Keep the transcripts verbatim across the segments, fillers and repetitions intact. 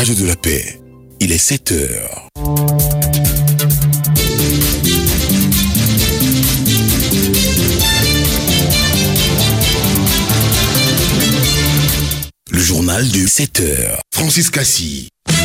Radio de la Paix, il est sept heures. Le journal de sept heures. Francis Cassi.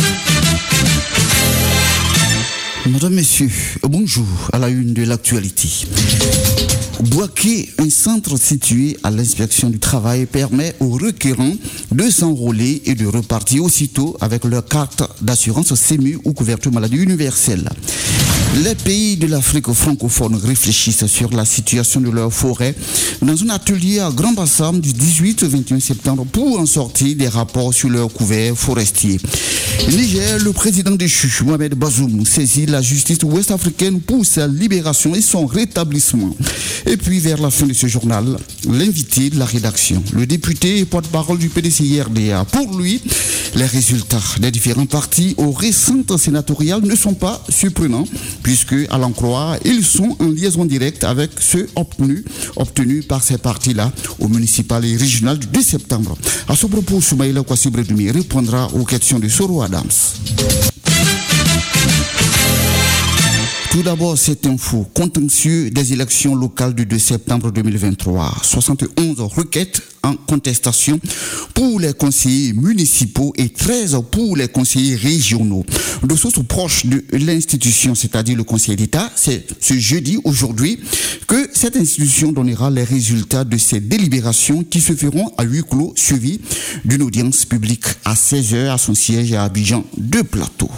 Mesdames, Messieurs, bonjour à la une de l'actualité. Bouaké, un centre situé à l'inspection du travail, permet aux requérants de s'enrôler et de repartir aussitôt avec leur carte d'assurance S E M U ou couverture maladie universelle. Les pays de l'Afrique francophone réfléchissent sur la situation de leur forêt dans un atelier à Grand Bassam du dix-huit au vingt et un septembre pour en sortir des rapports sur leur couvert forestier. Niger, le président déchu, Mohamed Bazoum, saisit la justice ouest-africaine pour sa libération et son rétablissement. Et puis, vers la fin de ce journal, l'invité de la rédaction, le député et porte-parole du P D C I R D A. Pour lui, les résultats des différents partis aux récentes sénatoriales ne sont pas surprenants, puisque, à l'en croire, ils sont en liaison directe avec ceux obtenus, obtenus par ces partis-là au municipal et régional du deux septembre. À ce propos, Soumaïla Kwasi-Bredoumi répondra aux questions de Soro Adams. Tout d'abord, cette info, contentieux des élections locales du deux septembre deux mille vingt-trois. soixante et onze requêtes en contestation pour les conseillers municipaux et treize pour les conseillers régionaux. De sources proches de l'institution, c'est-à-dire le Conseil d'État, c'est ce jeudi, aujourd'hui, que cette institution donnera les résultats de ces délibérations qui se feront à huis clos, suivis d'une audience publique à seize heures à son siège à Abidjan de Plateau.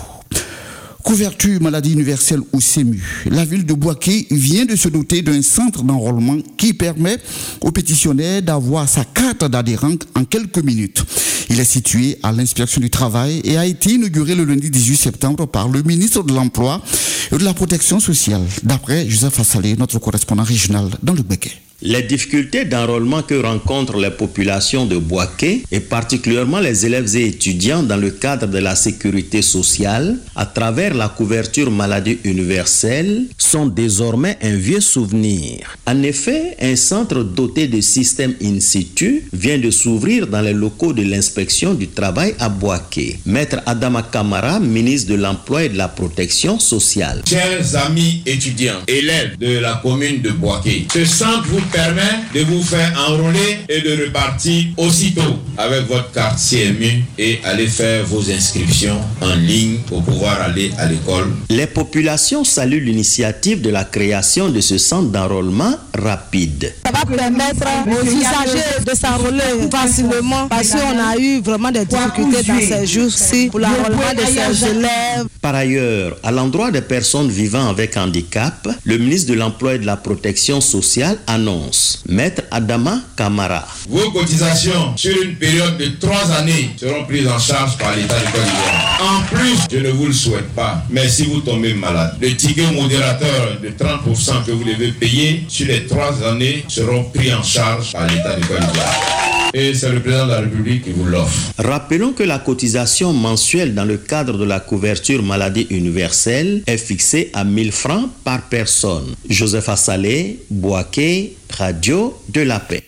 Couverture maladie universelle ou S E M U. La ville de Bouaké vient de se doter d'un centre d'enrôlement qui permet aux pétitionnaires d'avoir sa carte d'adhérent en quelques minutes. Il est situé à l'inspection du travail et a été inauguré le lundi dix-huit septembre par le ministre de l'Emploi et de la Protection sociale, d'après Joseph Assalé, notre correspondant régional dans le Béguet. Les difficultés d'enrôlement que rencontrent les populations de Bouaké, et particulièrement les élèves et étudiants dans le cadre de la sécurité sociale, à travers la couverture maladie universelle, sont désormais un vieux souvenir. En effet, un centre doté de systèmes in situ vient de s'ouvrir dans les locaux de l'inspection du travail à Bouaké. Maître Adama Kamara, ministre de l'Emploi et de la Protection sociale. Chers amis étudiants, élèves de la commune de Bouaké, ce centre vous permet de vous faire enrôler et de repartir aussitôt avec votre carte S E M U et aller faire vos inscriptions en ligne pour pouvoir aller à l'école. Les populations saluent l'initiative de la création de ce centre d'enrôlement rapide. Ça va permettre aux usagers de s'enrôler facilement parce qu'on a eu vraiment des difficultés dans ces jours-ci pour l'enrôlement de ces élèves. Par ailleurs, à l'endroit des personnes vivant avec handicap, le ministre de l'Emploi et de la Protection sociale annonce Maître Adama Kamara. Vos cotisations sur une période de trois années seront prises en charge par l'État du Côte d'Ivoire. En plus, je ne vous le souhaite pas, mais si vous tombez malade, le ticket modérateur de trente pour cent que vous devez payer sur les trois années seront pris en charge par l'État du Côte d'Ivoire. Et c'est le président de la République qui vous l'offre. Rappelons que la cotisation mensuelle dans le cadre de la couverture maladie universelle est fixée à mille francs par personne. Joseph Assalé, Bouaké, Radio de la Paix.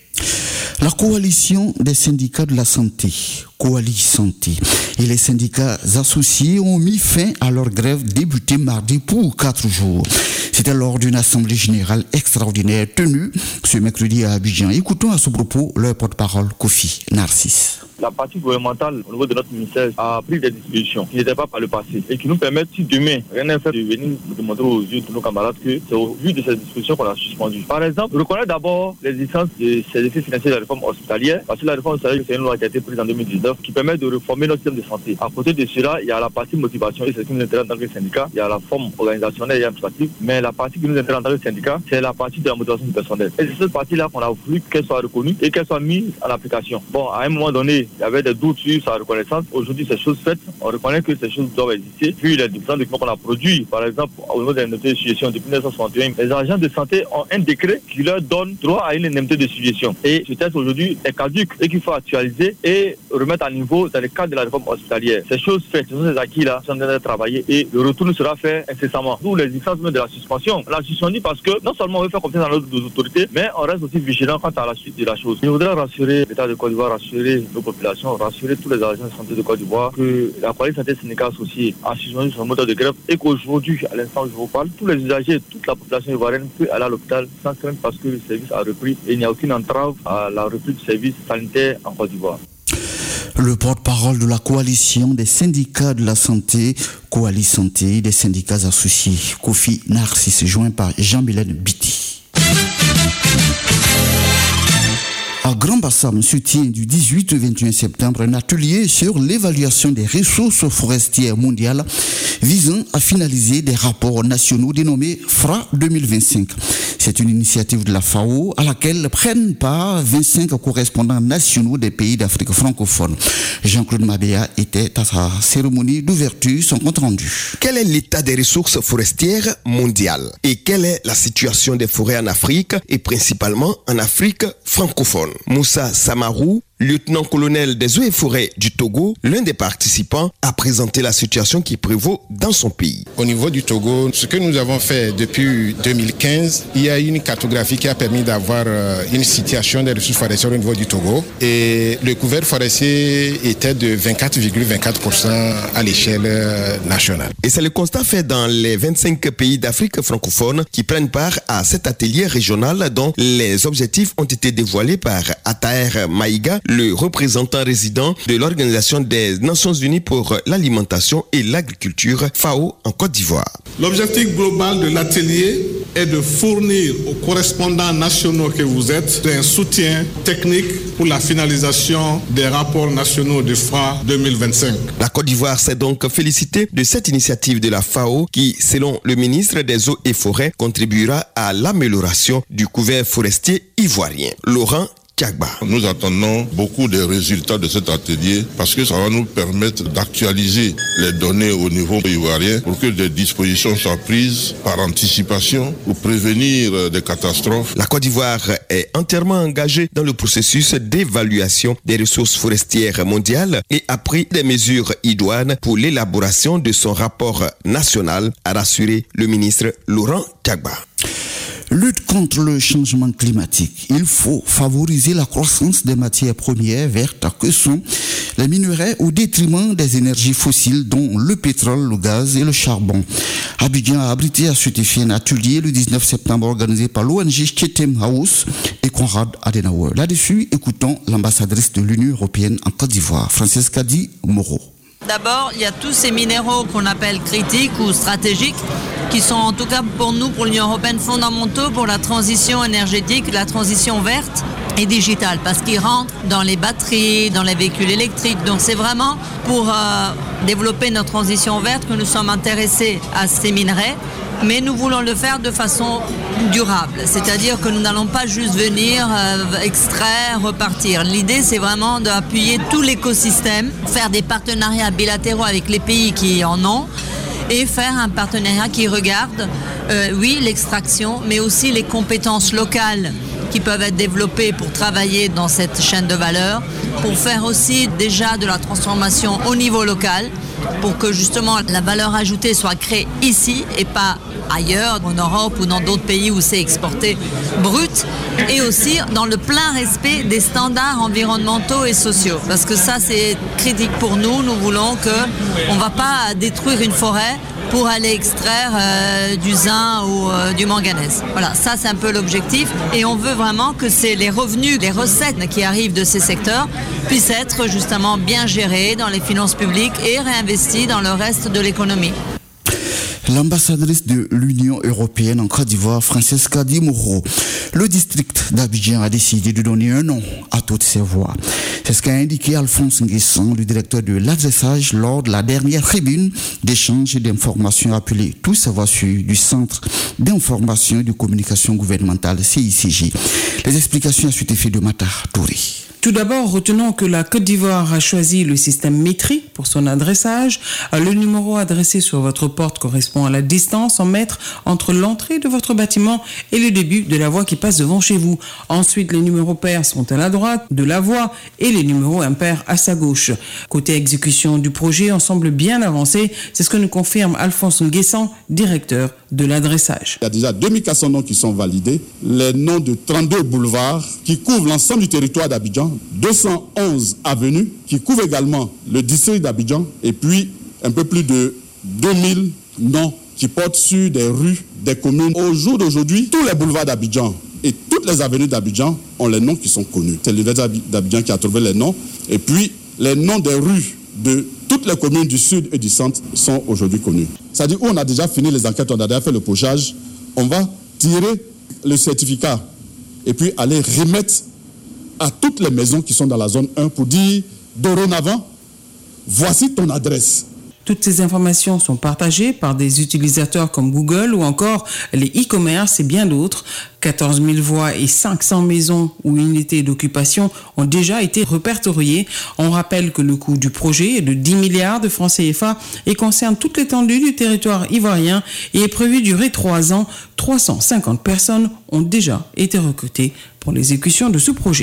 La coalition des syndicats de la santé, Coali Santé, et les syndicats associés ont mis fin à leur grève débutée mardi pour quatre jours. C'était lors d'une assemblée générale extraordinaire tenue ce mercredi à Abidjan. Écoutons à ce propos leur porte-parole, Kofi Narcisse. La partie gouvernementale au niveau de notre ministère a pris des dispositions qui n'étaient pas par le passé et qui nous permettent, si demain rien n'est fait, de venir démontrer aux yeux de nos camarades que c'est au vu de ces dispositions qu'on a suspendu. Par exemple, reconnaître d'abord l'existence de ces effets financiers de la réforme hospitalière, parce que la réforme hospitalière, c'est une loi qui a été prise en deux mille dix-neuf qui permet de réformer notre système de santé. À côté de cela, il y a la partie motivation et c'est ce qui nous intéresse dans le syndicat. Il y a la forme organisationnelle et administrative, mais la partie qui nous intéresse dans le syndicat, c'est la partie de la motivation du personnel. Et c'est cette partie-là qu'on a voulu qu'elle soit reconnue et qu'elle soit mise en application. Bon, à un moment donné, il y avait des doutes sur sa reconnaissance. Aujourd'hui, ces choses faites, on reconnaît que ces choses doivent exister. Puis les différents documents qu'on a produits, par exemple, au niveau des indemnités de suggestion depuis mille neuf cent soixante et un, les agents de santé ont un décret qui leur donne droit à une indemnité de suggestion. Et ce texte aujourd'hui est caduc et qu'il faut actualiser et remettre à niveau dans le cadre de la réforme hospitalière. Ces choses faites, ce sont ces acquis-là qui sont en train de travailler et le retour sera fait incessamment. D'où l'existence même de la suspension. On l'a suspendu parce que non seulement on veut faire confiance à nos autorités, mais on reste aussi vigilant quant à la suite de la chose. Je voudrais rassurer l'État de Côte d'Ivoire, rassurer nos populations population, rassurer tous les agents de santé de Côte d'Ivoire que la coalition santé syndicale associée a suspendu son moteur de grève et qu'aujourd'hui, à l'instant où je vous parle, tous les usagers, toute la population ivoirienne peut aller à l'hôpital sans crainte parce que le service a repris et il n'y a aucune entrave à la reprise du service sanitaire en Côte d'Ivoire. Le porte-parole de la coalition des syndicats de la santé, Coali Santé, des syndicats associés, Kofi Narcisse, joint par Jean-Mylène Biti. À Grand Bassam se tient du dix-huit au vingt et un septembre un atelier sur l'évaluation des ressources forestières mondiales visant à finaliser des rapports nationaux dénommés F R A deux mille vingt-cinq. C'est une initiative de la F A O à laquelle prennent part vingt-cinq correspondants nationaux des pays d'Afrique francophone. Jean-Claude Mabéa était à sa cérémonie d'ouverture, son compte rendu. Quel est l'état des ressources forestières mondiales et quelle est la situation des forêts en Afrique et principalement en Afrique francophone? Moussa Samarou, lieutenant-colonel des eaux et forêts du Togo, l'un des participants, a présenté la situation qui prévaut dans son pays. Au niveau du Togo, ce que nous avons fait depuis deux mille quinze, il y a une cartographie qui a permis d'avoir une situation des ressources forestières au niveau du Togo. Et le couvert forestier était de vingt-quatre virgule vingt-quatre pour cent à l'échelle nationale. Et c'est le constat fait dans les vingt-cinq pays d'Afrique francophone qui prennent part à cet atelier régional dont les objectifs ont été dévoilés par Ataer Maïga, le représentant résident de l'Organisation des Nations Unies pour l'alimentation et l'agriculture, F A O, en Côte d'Ivoire. L'objectif global de l'atelier est de fournir aux correspondants nationaux que vous êtes un soutien technique pour la finalisation des rapports nationaux de F R A deux mille vingt-cinq. La Côte d'Ivoire s'est donc félicitée de cette initiative de la F A O qui, selon le ministre des Eaux et Forêts, contribuera à l'amélioration du couvert forestier ivoirien. Laurent Nous attendons beaucoup des résultats de cet atelier parce que ça va nous permettre d'actualiser les données au niveau ivoirien pour que des dispositions soient prises par anticipation pour prévenir des catastrophes. La Côte d'Ivoire est entièrement engagée dans le processus d'évaluation des ressources forestières mondiales et a pris des mesures idoines pour l'élaboration de son rapport national, a rassuré le ministre Laurent Kagba. Lutte contre le changement climatique. Il faut favoriser la croissance des matières premières vertes que sont les minerais au détriment des énergies fossiles dont le pétrole, le gaz et le charbon. Abidjan a abrité à cet effet un atelier le dix-neuf septembre organisé par l'O N G Chatham House et Konrad Adenauer. Là-dessus, écoutons l'ambassadrice de l'Union européenne en Côte d'Ivoire, Francesca Di Moro. D'abord, il y a tous ces minéraux qu'on appelle critiques ou stratégiques qui sont en tout cas pour nous, pour l'Union européenne, fondamentaux pour la transition énergétique, la transition verte et digitale, parce qu'ils rentrent dans les batteries, dans les véhicules électriques. Donc c'est vraiment pour euh, développer notre transition verte que nous sommes intéressés à ces minerais, mais nous voulons le faire de façon durable, c'est-à-dire que nous n'allons pas juste venir euh, extraire, repartir. L'idée, c'est vraiment d'appuyer tout l'écosystème, faire des partenariats bilatéraux avec les pays qui en ont, et faire un partenariat qui regarde, euh, oui, l'extraction, mais aussi les compétences locales qui peuvent être développées pour travailler dans cette chaîne de valeur, pour faire aussi déjà de la transformation au niveau local, pour que justement la valeur ajoutée soit créée ici et pas ailleurs, en Europe ou dans d'autres pays où c'est exporté brut, et aussi dans le plein respect des standards environnementaux et sociaux. Parce que ça, c'est critique pour nous. Nous voulons qu'on ne va pas détruire une forêt pour aller extraire euh, du zinc ou euh, du manganèse. Voilà, ça c'est un peu l'objectif. Et on veut vraiment que c'est les revenus, les recettes qui arrivent de ces secteurs puissent être justement bien gérés dans les finances publiques et réinvestis dans le reste de l'économie. L'ambassadrice de l'Union européenne en Côte d'Ivoire, Francesca Di Moro. Le district d'Abidjan a décidé de donner un nom à toutes ces voies. C'est ce qu'a indiqué Alphonse Nguessan, le directeur de l'adressage, lors de la dernière tribune d'échange et d'information appelée Tout savoir sur du Centre d'information et de communication gouvernementale C I C G. Les explications à cet effet de Matar Touré. Tout d'abord, retenons que la Côte d'Ivoire a choisi le système Métri pour son adressage. Le numéro adressé sur votre porte correspond à la distance en mètres entre l'entrée de votre bâtiment et le début de la voie qui passe devant chez vous. Ensuite, les numéros pairs sont à la droite de la voie et les numéros impairs à sa gauche. Côté exécution du projet, on semble bien avancé. C'est ce que nous confirme Alphonse Nguessan, directeur de l'adressage. Il y a déjà deux mille quatre cents noms qui sont validés. Les noms de trente-deux boulevards qui couvrent l'ensemble du territoire d'Abidjan cent, deux cent onze avenues qui couvrent également le district d'Abidjan et puis un peu plus de deux mille noms qui portent sur des rues, des communes. Au jour d'aujourd'hui, tous les boulevards d'Abidjan et toutes les avenues d'Abidjan ont les noms qui sont connus. C'est l'Université d'Abidjan qui a trouvé les noms. Et puis, les noms des rues de toutes les communes du sud et du centre sont aujourd'hui connus. C'est-à-dire où on a déjà fini les enquêtes, on a déjà fait le pochage, on va tirer le certificat et puis aller remettre à toutes les maisons qui sont dans la zone un pour dire, dorénavant, voici ton adresse. Toutes ces informations sont partagées par des utilisateurs comme Google ou encore les e-commerce et bien d'autres. quatorze mille voix et cinq cents maisons ou unités d'occupation ont déjà été répertoriées. On rappelle que le coût du projet est de dix milliards de francs C F A et concerne toute l'étendue du territoire ivoirien et est prévu durer trois ans. trois cent cinquante personnes ont déjà été recrutées pour l'exécution de ce projet.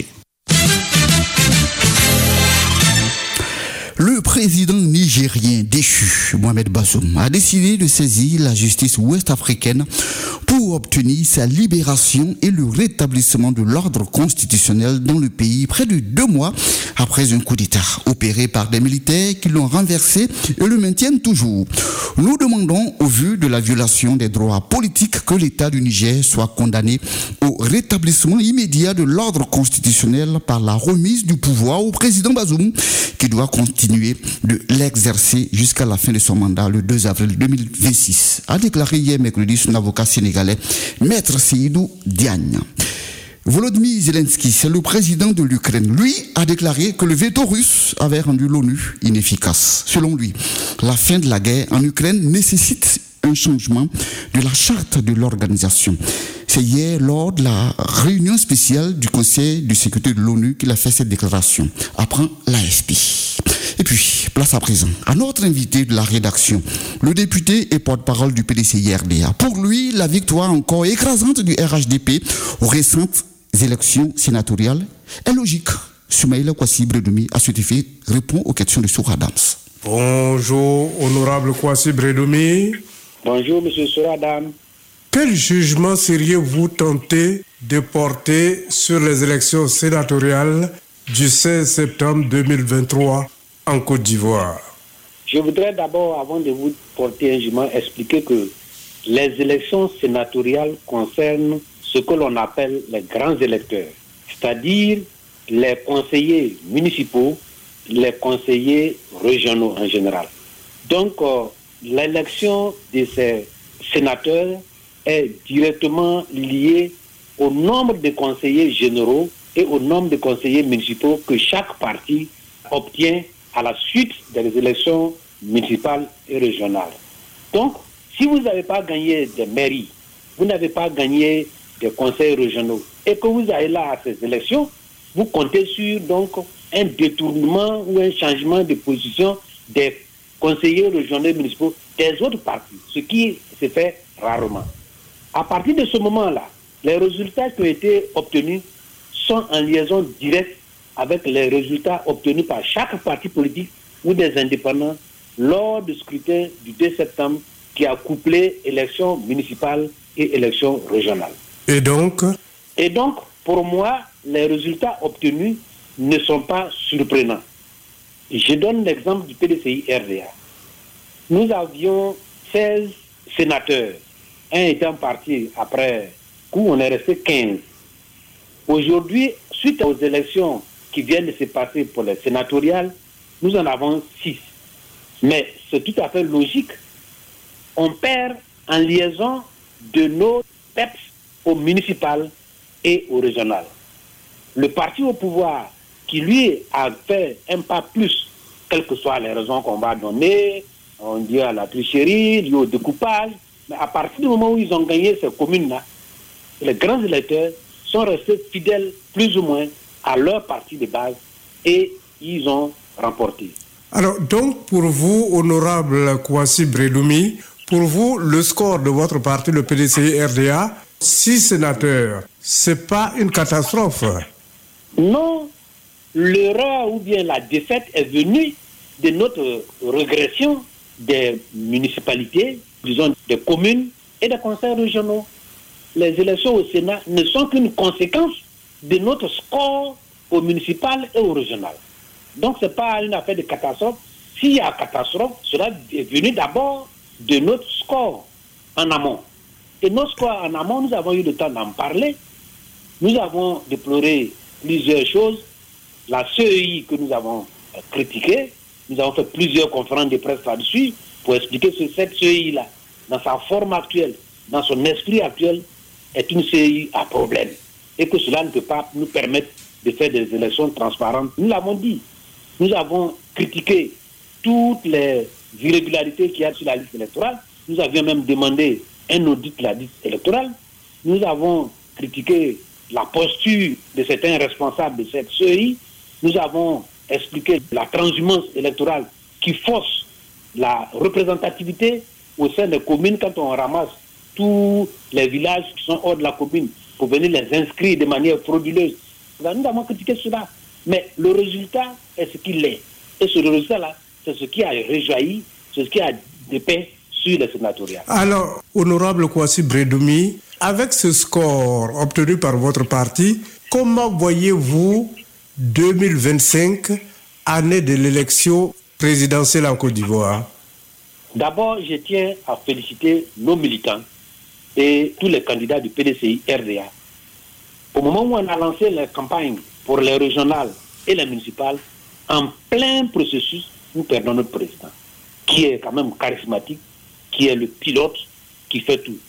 Le président nigérien déchu, Mohamed Bazoum, a décidé de saisir la justice ouest-africaine pour obtenir sa libération et le rétablissement de l'ordre constitutionnel dans le pays près de deux mois après un coup d'État opéré par des militaires qui l'ont renversé et le maintiennent toujours. Nous demandons, au vu de la violation des droits politiques, que l'État du Niger soit condamné au rétablissement immédiat de l'ordre constitutionnel par la remise du pouvoir au président Bazoum, qui doit continuer de l'exercer jusqu'à la fin de son mandat le deux avril deux mille vingt-six, a déclaré hier mercredi son avocat sénégalais, Maître Seydou Diagne. Volodymyr Zelensky, c'est le président de l'Ukraine. Lui a déclaré que le veto russe avait rendu l'ONU inefficace. Selon lui, la fin de la guerre en Ukraine nécessite un changement de la charte de l'organisation. C'est hier, lors de la réunion spéciale du Conseil de sécurité de l'ONU, qu'il a fait cette déclaration, apprend l'A F P. Et puis, place à présent à notre invité de la rédaction, le député et porte-parole du P D C I R D A. Pour lui, la victoire encore écrasante du R H D P aux récentes élections sénatoriales est logique. Soumaïla Kwasi Bredoumi, à cet effet, répond aux questions de Sour Adams. Bonjour, honorable Kwasi Bredoumi. Bonjour, monsieur Sour Adams. Quel jugement seriez-vous tenté de porter sur les élections sénatoriales du seize septembre deux mille vingt-trois en Côte d'Ivoire? Je voudrais d'abord, avant de vous porter un jugement, expliquer que les élections sénatoriales concernent ce que l'on appelle les grands électeurs, c'est-à-dire les conseillers municipaux, les conseillers régionaux en général. Donc, euh, l'élection de ces sénateurs est directement liée au nombre de conseillers généraux et au nombre de conseillers municipaux que chaque parti obtient à la suite des élections municipales et régionales. Donc, si vous n'avez pas gagné des mairies, vous n'avez pas gagné des conseils régionaux et que vous allez là à ces élections, vous comptez sur donc un détournement ou un changement de position des conseillers régionaux et municipaux des autres partis, ce qui se fait rarement. À partir de ce moment-là, les résultats qui ont été obtenus sont en liaison directe avec les résultats obtenus par chaque parti politique ou des indépendants lors du scrutin du deux septembre qui a couplé élections municipales et élections régionales. Et donc Et donc, pour moi, les résultats obtenus ne sont pas surprenants. Je donne l'exemple du P D C I R D A. Nous avions seize sénateurs, un étant parti après coup, on est resté quinze. Aujourd'hui, suite aux élections qui viennent de se passer pour les sénatoriales, nous en avons six. Mais c'est tout à fait logique. On perd en liaison de nos P E P S au municipal et au régional. Le parti au pouvoir qui, lui, a fait un pas plus, quelles que soient les raisons qu'on va donner, on dit à la tricherie, lié au découpage, mais à partir du moment où ils ont gagné ces communes-là, les grands électeurs sont restés fidèles plus ou moins à leur parti de base et ils ont remporté. Alors, donc, pour vous, honorable Kwasi Bredoumi, pour vous, le score de votre parti, le P D C I R D A, six sénateurs, c'est pas une catastrophe? Non, l'erreur ou bien la défaite est venue de notre régression des municipalités, disons des communes et des conseils régionaux. Les élections au Sénat ne sont qu'une conséquence de notre score au municipal et au régional. Donc ce n'est pas une affaire de catastrophe. S'il y a catastrophe, cela est venu d'abord de notre score en amont. Et notre score en amont, nous avons eu le temps d'en parler. Nous avons déploré plusieurs choses. La C E I que nous avons critiquée, nous avons fait plusieurs conférences de presse là-dessus pour expliquer que cette C E I-là, dans sa forme actuelle, dans son esprit actuel, est une C E I à problème. Et que cela ne peut pas nous permettre de faire des élections transparentes. Nous l'avons dit. Nous avons critiqué toutes les irrégularités qu'il y a sur la liste électorale. Nous avions même demandé un audit de la liste électorale. Nous avons critiqué la posture de certains responsables de cette C E I. Nous avons expliqué la transhumance électorale qui force la représentativité au sein des communes quand on ramasse tous les villages qui sont hors de la commune pour venir les inscrire de manière frauduleuse. Nous avons critiqué cela. Mais le résultat est ce qu'il est. Et ce résultat-là, c'est ce qui a réjailli, c'est ce qui a dépeint sur les sénatoriales. Alors, honorable Kwasi Bredoumi, avec ce score obtenu par votre parti, comment voyez-vous deux mille vingt-cinq, année de l'élection présidentielle en Côte d'Ivoire? D'abord, je tiens à féliciter nos militants et tous les candidats du P D C I R D A. Au moment où on a lancé la campagne pour les régionales et les municipales, en plein processus, nous perdons notre président, qui est quand même charismatique, qui est le pilote, qui fait tout.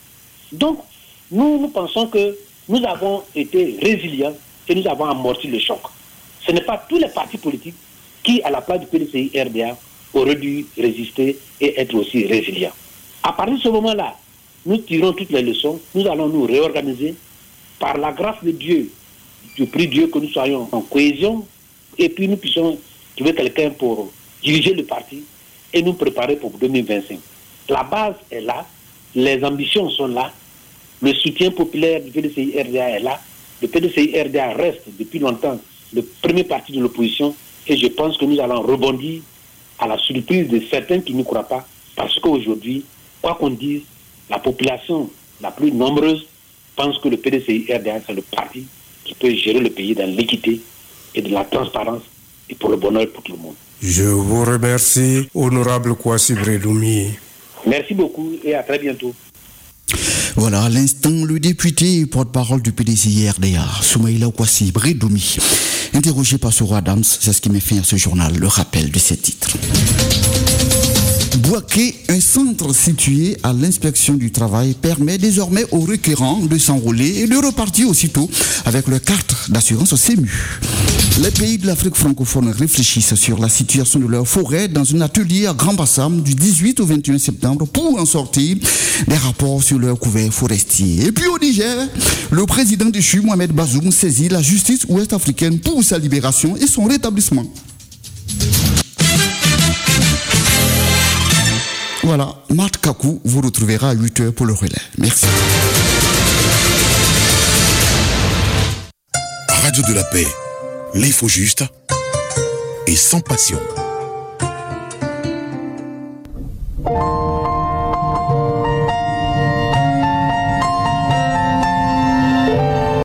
Donc, nous, nous pensons que nous avons été résilients et nous avons amorti le choc. Ce n'est pas tous les partis politiques qui, à la place du P D C I R D A, auraient dû résister et être aussi résilients. À partir de ce moment-là, nous tirons toutes les leçons, nous allons nous réorganiser. Par la grâce de Dieu, je prie Dieu que nous soyons en cohésion et puis nous puissions trouver quelqu'un pour diriger le parti et nous préparer pour deux mille vingt-cinq. La base est là, les ambitions sont là, le soutien populaire du P D C I R D A est là. Le P D C I R D A reste depuis longtemps le premier parti de l'opposition et je pense que nous allons rebondir à la surprise de certains qui ne croient pas parce qu'aujourd'hui, quoi qu'on dise, la population la plus nombreuse pense que le P D C I R D A c'est le parti qui peut gérer le pays dans l'équité et de la transparence et pour le bonheur pour tout le monde. Je vous remercie, honorable Kwasi Bredoumi. Merci beaucoup et à très bientôt. Voilà, à l'instant, le député porte-parole du P D C I R D A, Soumaïla Kwasi Bredoumi, interrogé par Soro Adams, c'est ce qui met fin à ce journal, le rappel de ces titres. Bouaké, un centre situé à l'inspection du travail, permet désormais aux requérants de s'enrôler et de repartir aussitôt avec leur carte d'assurance au C M U. Les pays de l'Afrique francophone réfléchissent sur la situation de leur forêt dans un atelier à Grand Bassam du dix-huit au vingt et un septembre pour en sortir des rapports sur leur couvert forestier. Et puis au Niger, le président déchu Mohamed Bazoum saisit la justice ouest-africaine pour sa libération et son rétablissement. Voilà, Matt Kakou vous retrouvera à huit heures pour le relais. Merci. Radio de la paix, l'info juste et sans passion.